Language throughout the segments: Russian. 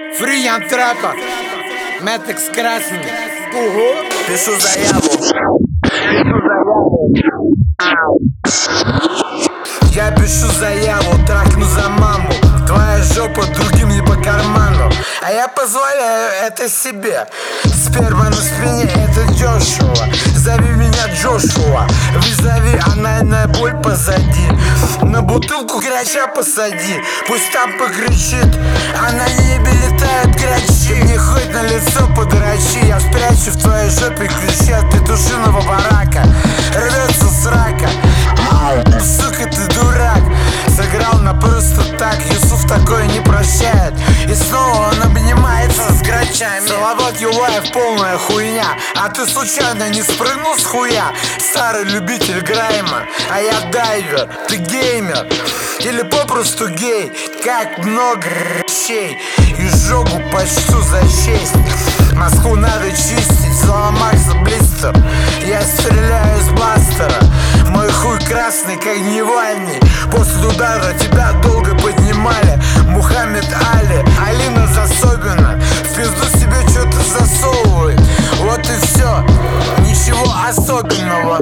Фриям трапа, Метекс красный. Пишу заяву. Я пишу заяву, трахну за маму. Твоя жопа другим не по карману, а я позволяю это себе. Сперма на спине, это дешево. Зови меня Джошуа. Визави, анальная боль позади. На бутылку грача посади. Пусть там покричит, а на небе летают грачи. Не хоть на лицо подрачи. Я спрячу в твоей жопе ключи от петушиного барака. Рвется срака. Сука, ты дурак. Сыграл на просто так. Юсуф такое не прощает. И снова он обнимается с грачами. Салават Юлаев полная хуйня. А ты случайно не спрыгнул с хуя? Старый любитель грайма, а я дайвер. Ты геймер или попросту гей? Как много речей. И жогу почту за честь. Москву надо чистить, слова Макса Блистер. Я стреляю из бластера. Мой хуй красный, как дневальный. После удара тебя долго поднимали. Мухаммед Али, Алина Засобина. В пизду себе что-то засовывает. Вот и все, ничего особенного.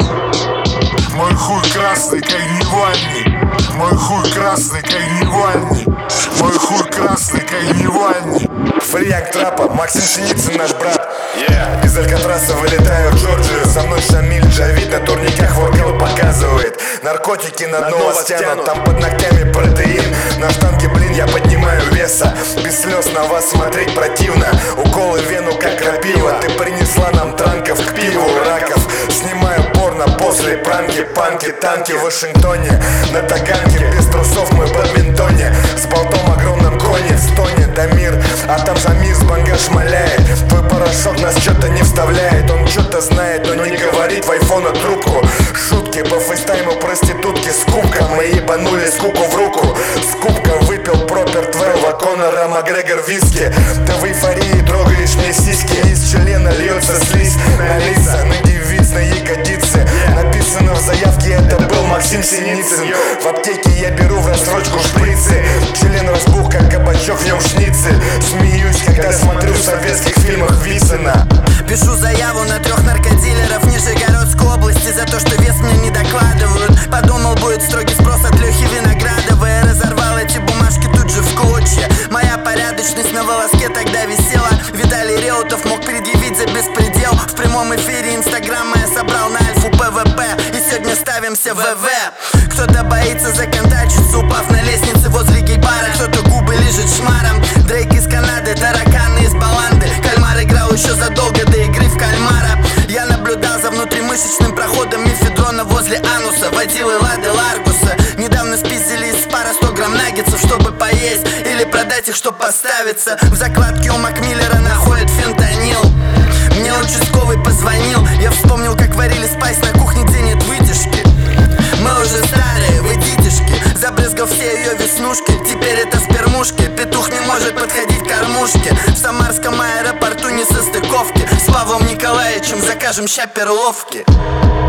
Мой хуй красный, как дневальный. Мой хуй красный, как дневальный. Мой хуй красный, как дневальный. Фриянг трапа, Максим Синицын наш брат. Из Алькатраса вылетаю в Джорджию. Со мной Шамиль Джавид на турниках воркаут показывает. Наркотики на дно вас тянут, там под ногтями протеин. На штанге, блин, я поднимаю веса. Без слез на вас смотреть противно. Уколы в вену, как крапива. Ты принесла нам транков к пиву, раков. Снимаю порно после пранки. Панки, танки в Вашингтоне. На таганке, без трусов мы в бадминтоне. С болтом огромном коне, стонет Дамир. А там Жамис Банга шмаляет. Твой порошок нас что-то не вставляет. Он что-то знает, но не говорит в айфона трубку. Шутки по фейстайму проститутки с кубка. Мы ебанули скуку в руку. Скупка выпил Пропер 12, Конора Макгрегор виски. Ты в эйфории трогаешь мне сиськи. Из члена льется слизь на лица, на девиц, на ягодицы. Написано в заявке, это был Максим Синицын. В аптеке я беру в рассрочку шприцы. Член разбух, как кабачок, в нем шницель. Смеюсь, когда смотрю в советских фильмах Вицина. Пишу заяву на 3 наркодилеров в Нижегородской области за то, что вес мне не докладывают. Подумал, будет строгий спрос от Лехи Виноградова. Я разорвал эти бумажки тут же в клочья. Моя порядочность на волоске тогда висела. Виталий Реутов мог предъявить за беспредел. В прямом эфире инстаграма я собрал на альфу ПВП. И сегодня ставимся ВВ. Кто-то боится законтачиться, упав на лестнице возле гей-бара. Кто-то губы лижет шмаром. Дрейк из Канады, тараканы из Баланды. Кальмар играл еще задолго до игры в кальмара. Я наблюдал за внутримышечным проходом мефедрона возле ануса. Водилы Лады Ларгуса. Недавно спиздили из пара 100 грамм наггетсов, чтобы поесть или продать их, чтобы поставиться. В закладке у Макмиллера находят фентанил. Мне участковый позвонил. Я вспомнил, как варили спайс на кухне, где нет вытяжки. Мы уже старые, вы детишки. Забрызгал все ее веснушки. Теперь это спермушки. Петух не может подходить к кормушке. В Самарском аэропорту не состыковки. С Павлом Николаевичем закажем ща перловки.